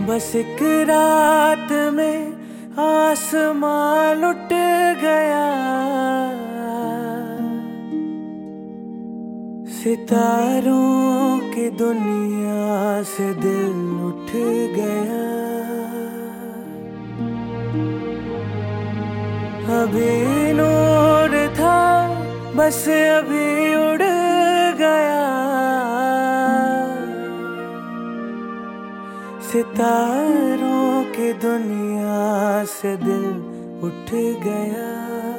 बस एक रात में आसमां लुट गया, सितारों की दुनिया से दिल उठ गया। अभी नूर था बस अभी उड़ गया, सितारों की दुनिया से दिल उठ गया।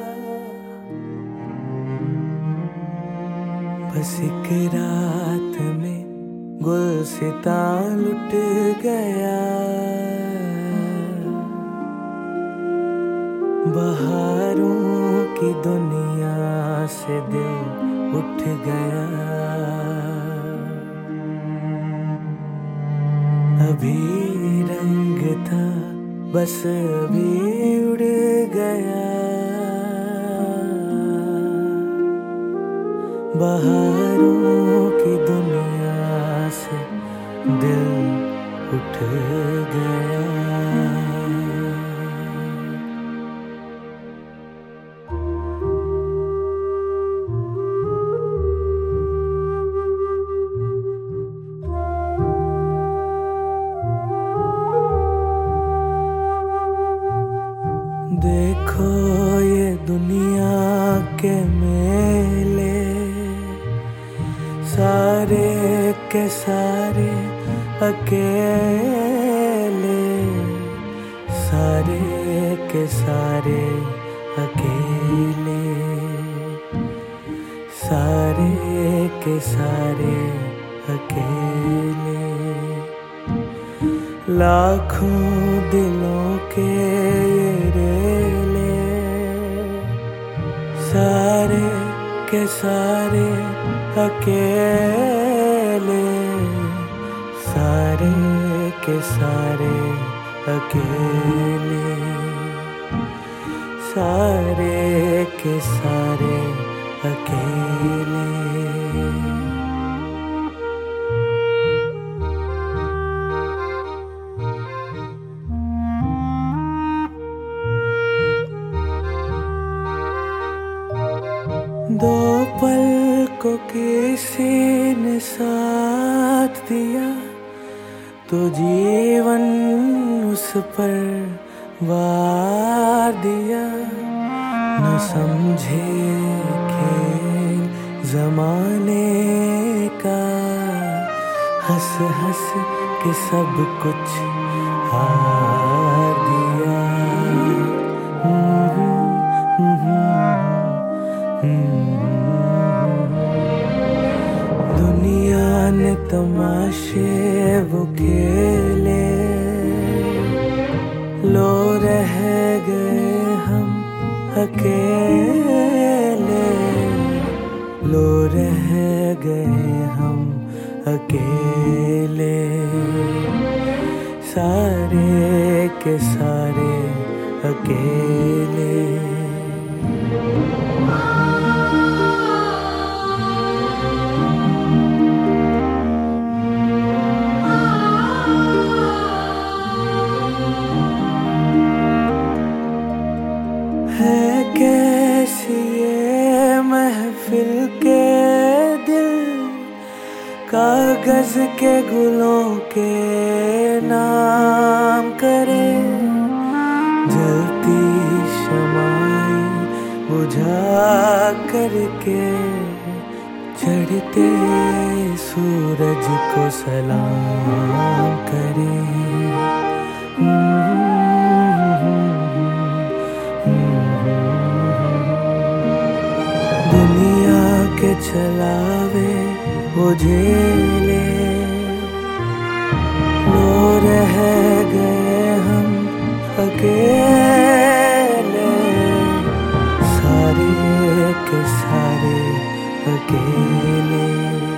बस एक रात में गुलसिता लुट गया, बहारों की दुनिया से दिल उठ गया। अभी रंग था बस अभी उड़ गया, बहारों की दुनिया से दिल उठ गया। देखो ये दुनिया के मेले, सारे के सारे अकेले, सारे के सारे अकेले, सारे के सारे अकेले। लाखों दिलों के ये रेले, सारे के सारे अकेले, सारे के सारे अकेले, सारे के सारे अकेले। दो पल को किसी ने साथ दिया, तो जीवन उस पर वार दिया। न समझे खेल जमाने का, हंस हंस के सब कुछ हार दिया। दुनिया ने तमाशे वो खेले, लो रह गए हम अकेले, लो रह गए हम अकेले, सारे के सारे अकेले। है कैसी ये महफिल के दिल, कागज के गुलों के नाम करे, जलती शमाएं बुझा करके, चढ़ते सूरज को सलाम करे। दुनिया के चलावे वो झेले, लो रह गए हम अकेले, सारे के सारे अकेले,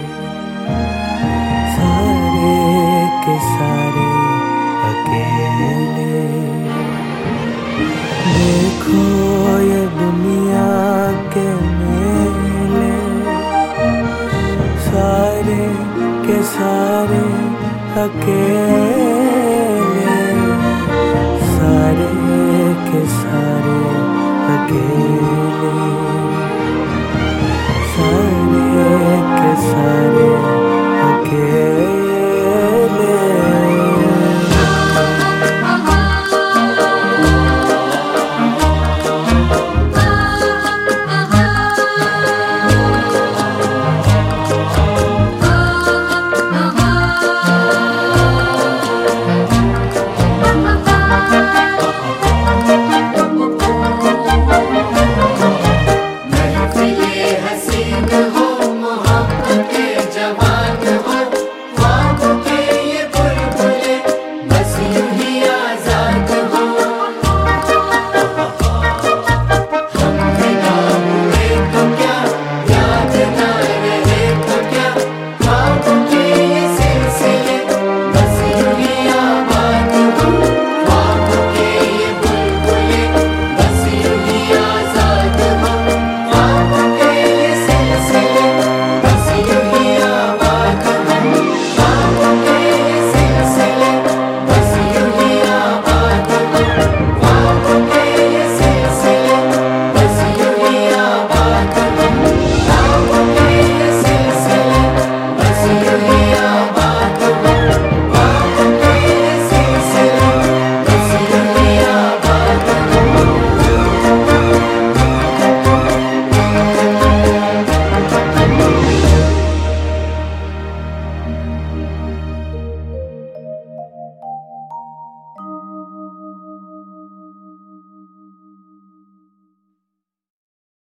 सारे के सारे अकेले। देखो ये दुनिया के मेले, सारे के सारे अकेले,